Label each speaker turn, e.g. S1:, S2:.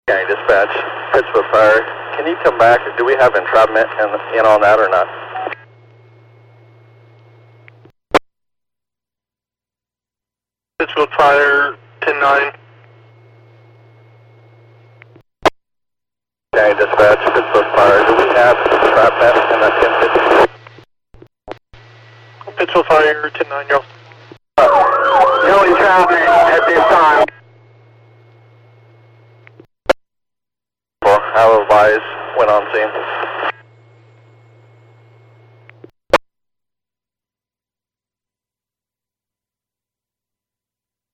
S1: County Dispatch, Pittsburgh Fire. Can you come back? Do we have entrapment in on that or not?
S2: Pittsburgh Fire, 10-9.
S1: County Dispatch, Pittsburgh Fire. Do we have entrapment in that 1050?
S2: Pittsburgh Fire, 10-9, y'all.
S1: No entrapment at this time. I'll advise when on scene.